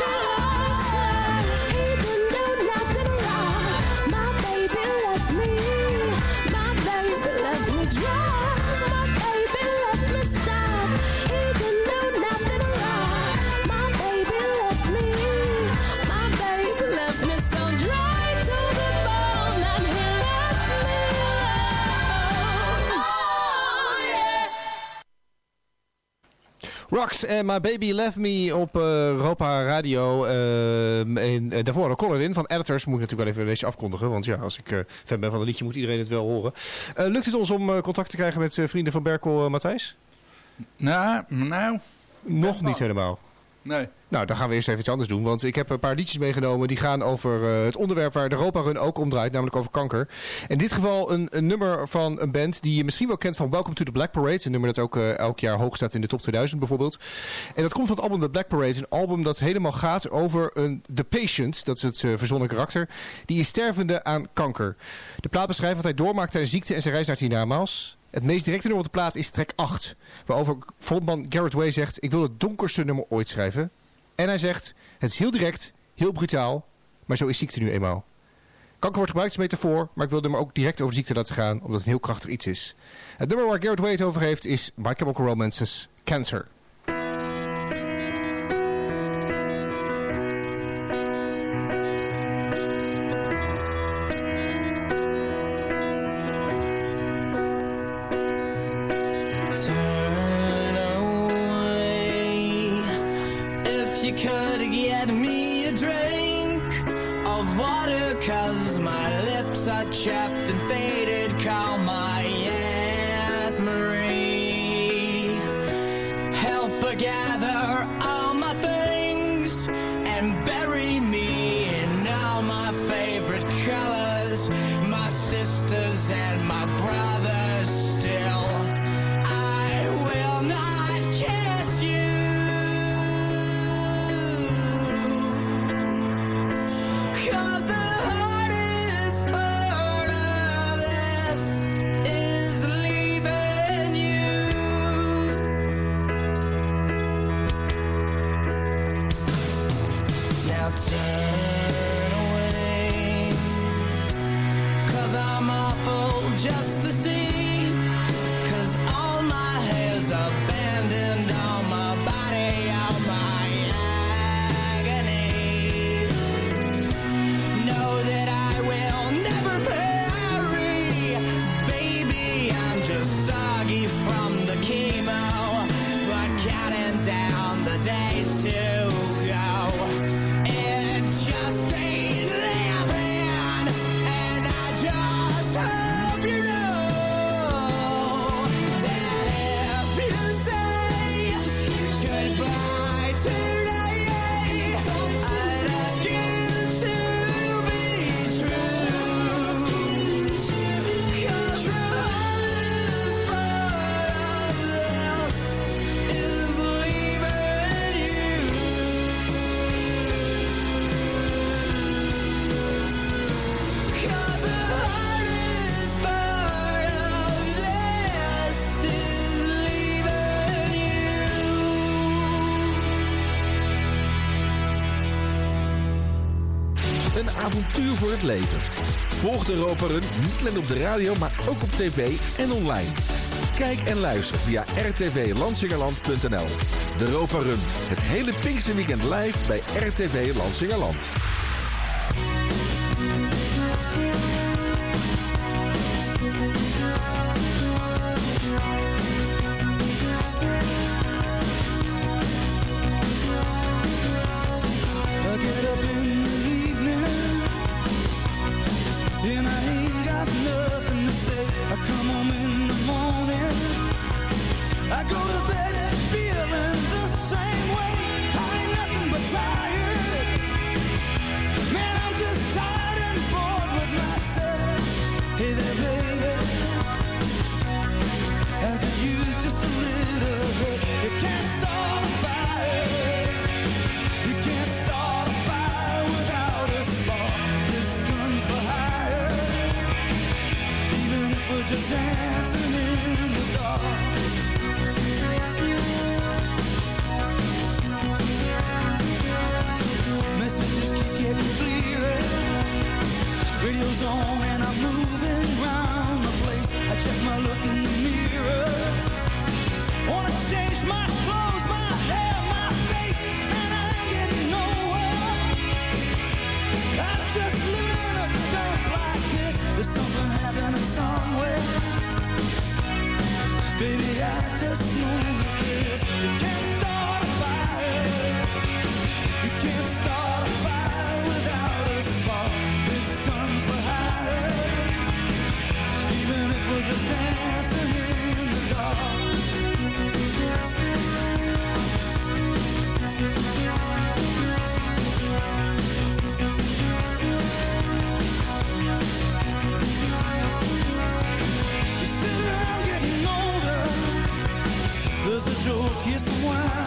My baby left me, he didn't do nothing right. My baby left me, my baby left me dry. My baby left me sad, he didn't do nothing right. My baby left me, my baby left me so dry to the bone, and he left me alone. Oh yeah. Rocks en My Baby Left Me op uh, Europa Radio. Uh, en, uh, daarvoor een caller in van Editors. Moet ik natuurlijk wel even deze afkondigen. Want ja, als ik uh, fan ben van het liedje moet iedereen het wel horen. Uh, lukt het ons om uh, contact te krijgen met uh, vrienden van Berkel uh, Matthijs? Nou, nou. Nog niet helemaal. Nee. Nou, dan gaan we eerst even iets anders doen. Want ik heb een paar liedjes meegenomen die gaan over uh, het onderwerp waar de Europa Run ook om draait. Namelijk over kanker. In dit geval een, een nummer van een band die je misschien wel kent van Welcome to the Black Parade. Een nummer dat ook uh, elk jaar hoog staat in de top tweeduizend bijvoorbeeld. En dat komt van het album The Black Parade. Een album dat helemaal gaat over een The Patient. Dat is het uh, verzonnen karakter. Die is stervende aan kanker. De plaat beschrijft wat hij doormaakt tijdens ziekte en zijn reis naar het hiernamaals. Het meest directe nummer op de plaat is track acht. Waarover frontman Garrett Way zegt: ik wil het donkerste nummer ooit schrijven. En hij zegt: het is heel direct, heel brutaal, maar zo is ziekte nu eenmaal. Kanker wordt gebruikt als metafoor, maar ik wil het nummer ook direct over ziekte laten gaan, omdat het een heel krachtig iets is. Het nummer waar Garrett Way het over heeft is My Chemical Romance's Cancer. You could get me a drink of water, cause my lips are chapped and faded. Call my Aunt Marie. Help her gather all my things and bury me in all my favorite colors. My sisters and my brothers still. I will not kiss you. Cause the hardest part of this is leaving you. Now turn away, cause I'm awful just to see. Cause all my hair's abandoned on my body, all my agony. Know that I will never marry. Baby, I'm just soggy from the chemo, but counting down the days to go. It just ain't living, and I just hope you know Een avontuur voor het leven. Volg de Europa Run niet alleen op de radio, maar ook op tv en online. Kijk en luister via r t v lansingerland punt n l. De Europa Run. Het hele Pinkse weekend live bij R T V Lansingerland. I get up in the evening and I ain't got nothing to say. I come home in the morning, I go to bed feeling the same way. I ain't nothing but tired. Man, I'm just tired and bored with myself. Hey there, baby, I could use just a little bit. You can't start a fire. You can't start a fire without a spark. This gun's for hire. Even if we're just dancing in the dark. Messages keep getting clearer. Radio's on and I'm moving round the place. I check my look in the mirror. Wanna change my clothes, my hair, my face, and I ain't getting nowhere. I'm just living in a dump like this. There's something happening somewhere. Baby, I just know that this. You can't start a fire. You can't start a fire without a spark. This comes for hire. Even if we're just dancing in the dark. You sit around getting older. There's a joke here somewhere.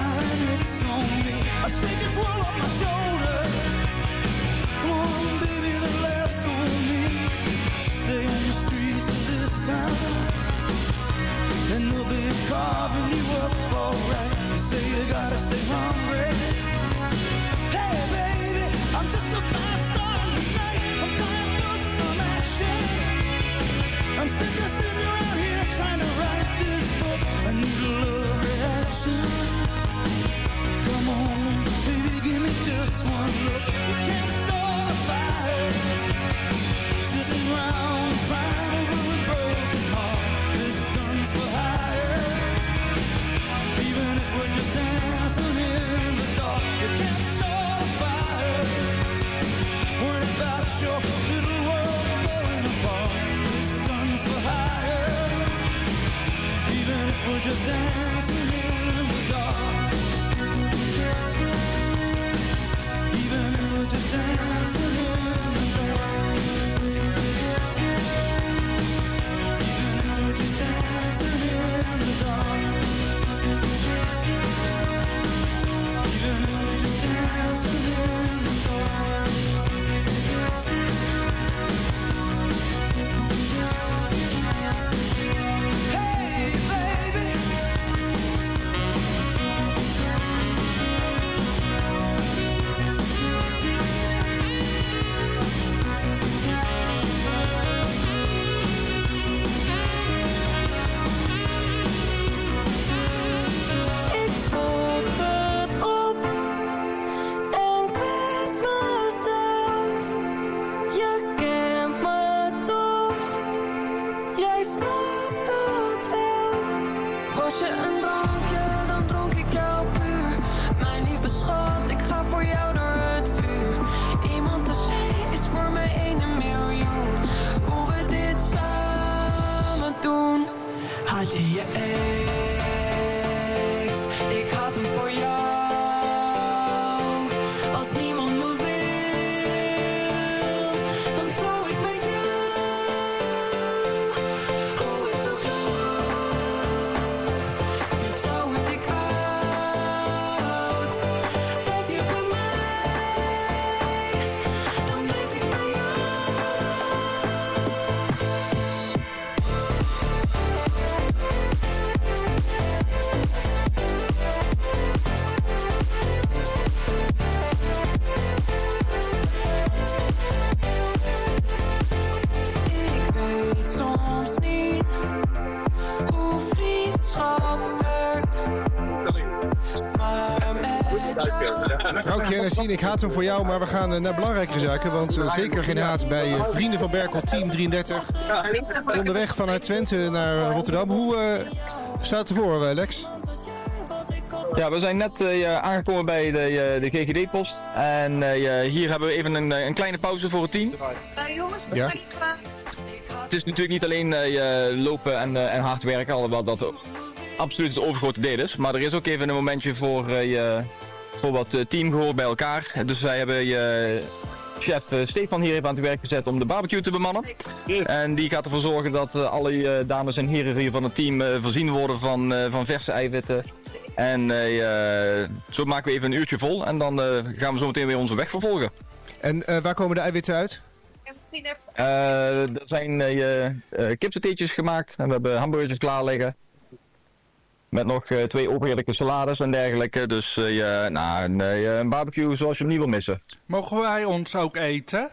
Vrouwtje en Sien, ik haat hem voor jou, maar we gaan uh, naar belangrijkere zaken. Want uh, zeker geen haat bij uh, Vrienden van Berkel, team drieëndertig. Onderweg vanuit Twente naar uh, Rotterdam. Hoe uh, staat het ervoor, uh, Lex? Ja, we zijn net uh, aangekomen bij de, uh, de G G D-post. En uh, hier hebben we even een, een kleine pauze voor het team. Ja. Het is natuurlijk niet alleen uh, lopen en, uh, en hard werken, alhoewel dat absoluut het overgrote deel is. Maar er is ook even een momentje voor, uh, voor wat uh, teamgehoor bij elkaar. Dus wij hebben uh, chef uh, Stefan hier even aan het werk gezet om de barbecue te bemannen. Yes. En die gaat ervoor zorgen dat uh, alle uh, dames en heren hier van het team uh, voorzien worden van, uh, van verse eiwitten. En uh, zo maken we even een uurtje vol en dan uh, gaan we zo meteen weer onze weg vervolgen. En uh, waar komen de eiwitten uit? Uh, er zijn uh, uh, kipsatéetjes gemaakt en we hebben hamburgers klaar liggen. Met nog uh, twee openheerlijke salades en dergelijke. Dus uh, ja, nou, een, uh, een barbecue zoals je hem niet wil missen. Mogen wij ons ook eten?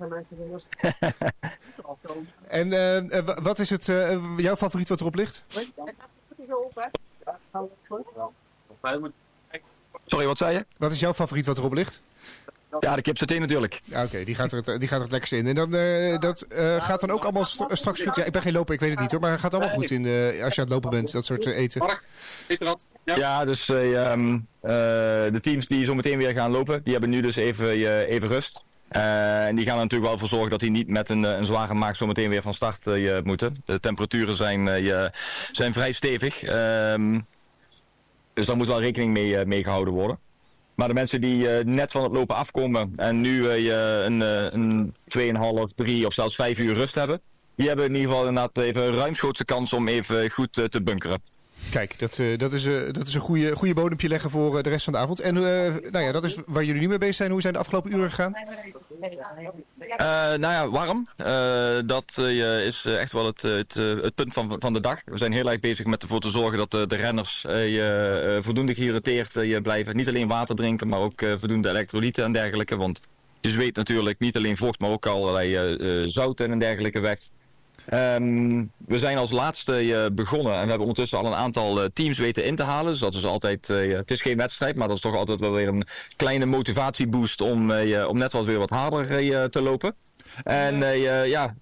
En uh, wat is het, uh, jouw favoriet wat erop ligt? Sorry, wat zei je? Wat is jouw favoriet wat erop ligt? Ja, de kipsaté natuurlijk. Oké, okay, die gaat er het, die gaat er het lekkerste in. En dan, uh, dat uh, gaat dan ook allemaal st straks goed. Ja, ik ben geen loper, ik weet het niet hoor. Maar het gaat allemaal goed in uh, als je aan het lopen bent, dat soort uh, eten. Ja, dus uh, um, uh, de teams die zo meteen weer gaan lopen, die hebben nu dus even, uh, even rust. Uh, en die gaan er natuurlijk wel voor zorgen dat die niet met een, een zware maag zo meteen weer van start uh, moeten. De temperaturen zijn, uh, zijn vrij stevig. Um, dus daar moet wel rekening mee, uh, mee gehouden worden. Maar de mensen die uh, net van het lopen afkomen en nu uh, een, een twee komma vijf, drie of zelfs vijf uur rust hebben, die hebben in ieder geval inderdaad even ruimschoots kans om even goed uh, te bunkeren. Kijk, dat, uh, dat is, uh, dat is een goede, goede bodempje leggen voor uh, de rest van de avond. En uh, nou ja, dat is waar jullie nu mee bezig zijn. Hoe zijn de afgelopen uren gegaan? Uh, nou ja, warm. Uh, dat uh, is echt wel het, het, het punt van, van de dag. We zijn heel erg bezig met ervoor te zorgen dat uh, de renners uh, uh, voldoende geïrriteerd uh, blijven. Niet alleen water drinken, maar ook uh, voldoende elektrolyten en dergelijke. Want je zweet natuurlijk niet alleen vocht, maar ook allerlei uh, zouten en dergelijke weg. Um, we zijn als laatste uh, begonnen en we hebben ondertussen al een aantal uh, teams weten in te halen. Dus dat is altijd, uh, het is geen wedstrijd, maar dat is toch altijd wel weer een kleine motivatieboost om, uh, om net wat weer wat harder uh, te lopen. En uh, ja.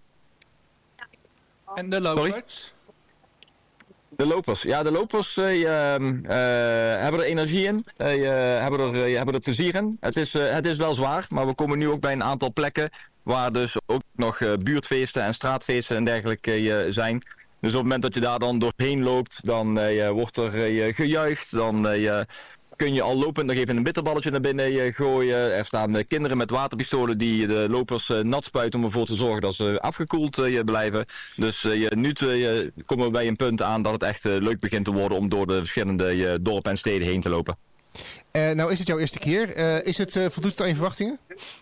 En de lopers? Sorry? De lopers. Ja, de lopers uh, uh, hebben er energie in, uh, hebben, er, uh, hebben er plezier in. Het is, uh, het is wel zwaar, maar we komen nu ook bij een aantal plekken waar dus ook nog uh, buurtfeesten en straatfeesten en dergelijke uh, zijn. Dus op het moment dat je daar dan doorheen loopt, dan uh, wordt er uh, gejuicht. Dan uh, kun je al lopend nog even een bitterballetje naar binnen uh, gooien. Er staan uh, kinderen met waterpistolen die de lopers uh, nat spuiten om ervoor te zorgen dat ze afgekoeld uh, blijven. Dus uh, nu uh, komen we bij een punt aan dat het echt uh, leuk begint te worden om door de verschillende uh, dorpen en steden heen te lopen. Uh, nou is het jouw eerste keer. Uh, is het, uh, voldoet het aan je verwachtingen?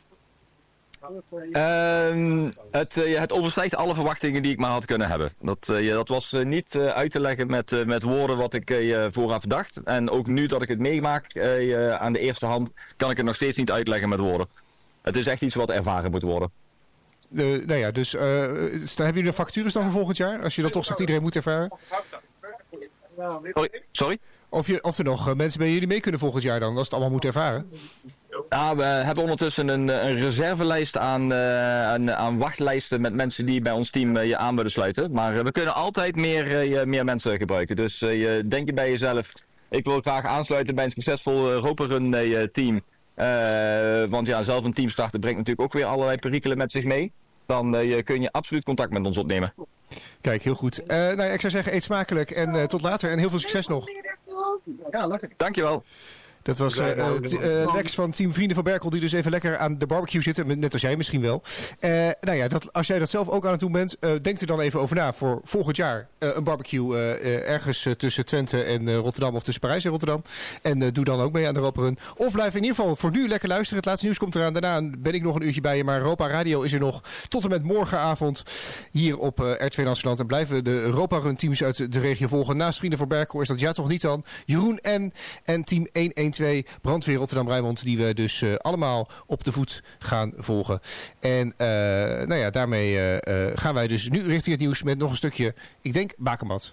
Uh, het, uh, het overstijgt alle verwachtingen die ik maar had kunnen hebben. Dat, uh, dat was uh, niet uh, uit te leggen met, uh, met woorden wat ik uh, vooraf dacht. En ook nu dat ik het meemaak uh, aan de eerste hand, kan ik het nog steeds niet uitleggen met woorden. Het is echt iets wat ervaren moet worden. Uh, nou ja, dus uh, hebben jullie de factures dan voor volgend jaar? Als je dan toch zegt iedereen moet ervaren? Sorry? Sorry? Of, je, of er nog uh, mensen bij jullie mee kunnen volgend jaar dan, als het allemaal moet ervaren? Ja, we hebben ondertussen een, een reservelijst aan, uh, aan, aan wachtlijsten met mensen die bij ons team uh, je aan willen sluiten. Maar uh, we kunnen altijd meer, uh, meer mensen gebruiken. Dus uh, denk je bij jezelf, ik wil graag aansluiten bij een succesvol uh, roperun uh, team. Uh, want ja, zelf een team starten brengt natuurlijk ook weer allerlei perikelen met zich mee. Dan uh, kun je absoluut contact met ons opnemen. Kijk, heel goed. Uh, nou ja, ik zou zeggen, eet smakelijk en uh, tot later en heel veel succes nog. Ja, lekker. Dankjewel. Dat was uh, uh, Lex van Team Vrienden van Berkel, die dus even lekker aan de barbecue zitten. Net als jij misschien wel. Uh, nou ja, dat, als jij dat zelf ook aan het doen bent, uh, denk er dan even over na voor volgend jaar uh, een barbecue uh, uh, ergens uh, tussen Twente en uh, Rotterdam of tussen Parijs en Rotterdam. En uh, doe dan ook mee aan de Roperun. Of blijf in ieder geval voor nu lekker luisteren. Het laatste nieuws komt eraan. Daarna ben ik nog een uurtje bij je. Maar Europa Radio is er nog tot en met morgenavond hier op uh, R twee Nationaland. En blijven de Europa Run teams uit de regio volgen. Naast Vrienden van Berkel is dat ja toch niet dan Jeroen N. en Team honderdtwaalf Brandweer Rotterdam-Rijnmond, die we dus uh, allemaal op de voet gaan volgen. En uh, nou ja, daarmee uh, uh, gaan wij dus nu richting het nieuws met nog een stukje, ik denk, bakermat.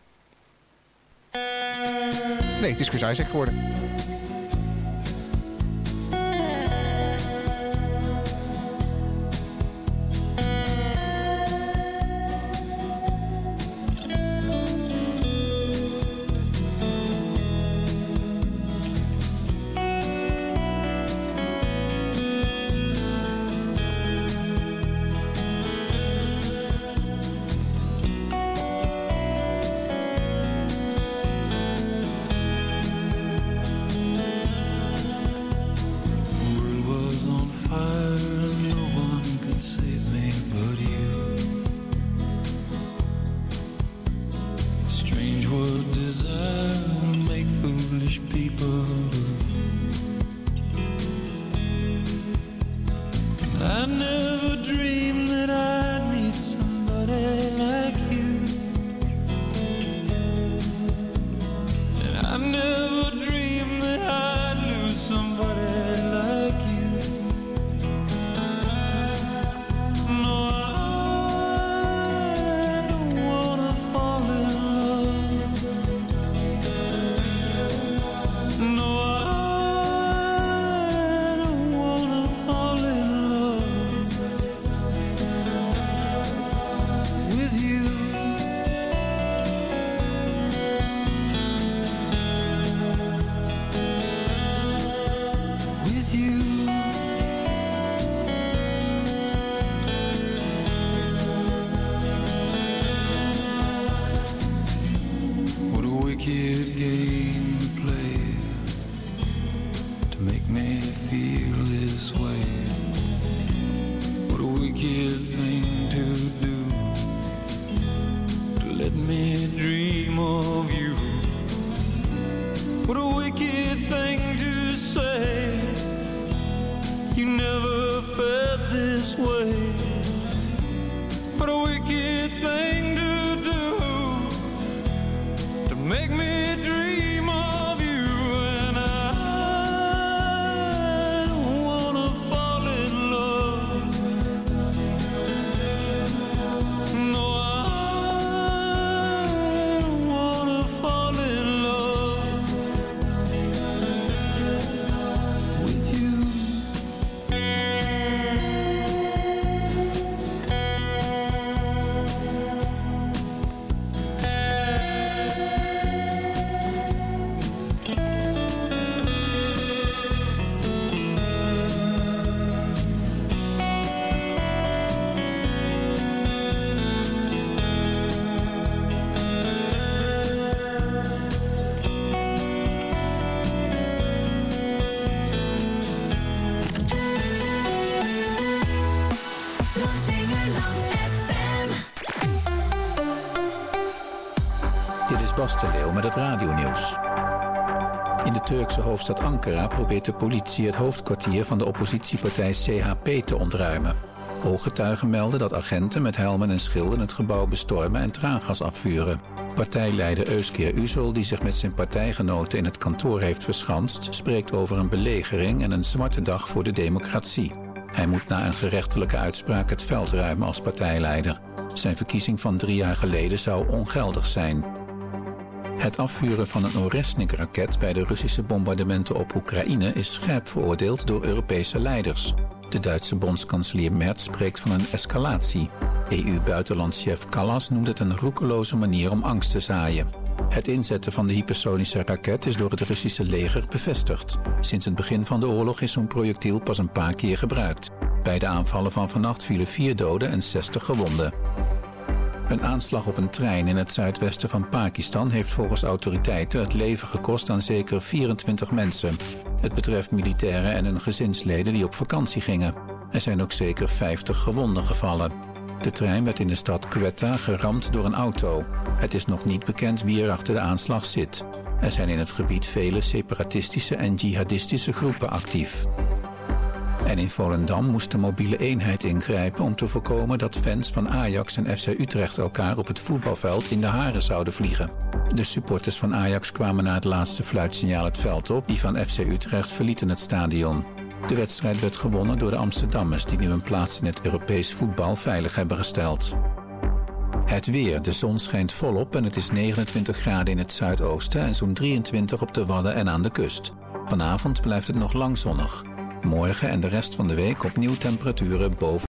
Nee, het is Chris Isaak geworden. I never dreamed that I'd meet somebody like you. And I never dreamed that I'd lose somebody like you. No, I don't wanna fall in love. No, I don't wanna fall in love with you. With you. What a wicked game to play to make me feel this way. What a wicked thing to do to let me dream of you. What a wicked thing to say. You never felt this way. What a wicked thing to do to make me dream of you. And I don't wanna fall in love. No, I don't wanna fall in love with you. Dit is Bas de Leeuw met het radionieuws. In de Turkse hoofdstad Ankara probeert de politie het hoofdkwartier van de oppositiepartij C H P te ontruimen. Ooggetuigen melden dat agenten met helmen en schilden het gebouw bestormen en traangas afvuren. Partijleider Özker Uzel, die zich met zijn partijgenoten in het kantoor heeft verschanst, spreekt over een belegering en een zwarte dag voor de democratie. Hij moet na een gerechtelijke uitspraak het veld ruimen als partijleider. Zijn verkiezing van drie jaar geleden zou ongeldig zijn. Het afvuren van een Oresnik-raket bij de Russische bombardementen op Oekraïne is scherp veroordeeld door Europese leiders. De Duitse bondskanselier Merz spreekt van een escalatie. E U-buitenlandschef Kallas noemt het een roekeloze manier om angst te zaaien. Het inzetten van de hypersonische raket is door het Russische leger bevestigd. Sinds het begin van de oorlog is zo'n projectiel pas een paar keer gebruikt. Bij de aanvallen van vannacht vielen vier doden en zestig gewonden. Een aanslag op een trein in het zuidwesten van Pakistan heeft volgens autoriteiten het leven gekost aan zeker vierentwintig mensen. Het betreft militairen en hun gezinsleden die op vakantie gingen. Er zijn ook zeker vijftig gewonden gevallen. De trein werd in de stad Quetta geramd door een auto. Het is nog niet bekend wie er achter de aanslag zit. Er zijn in het gebied vele separatistische en jihadistische groepen actief. En in Volendam moest de mobiele eenheid ingrijpen om te voorkomen dat fans van Ajax en F C Utrecht elkaar op het voetbalveld in de haren zouden vliegen. De supporters van Ajax kwamen na het laatste fluitsignaal het veld op. Die van F C Utrecht verlieten het stadion. De wedstrijd werd gewonnen door de Amsterdammers die nu een plaats in het Europees voetbal veilig hebben gesteld. Het weer. De zon schijnt volop en het is negenentwintig graden in het zuidoosten en zo'n drieëntwintig op de Wadden en aan de kust. Vanavond blijft het nog lang zonnig. Morgen en de rest van de week opnieuw temperaturen boven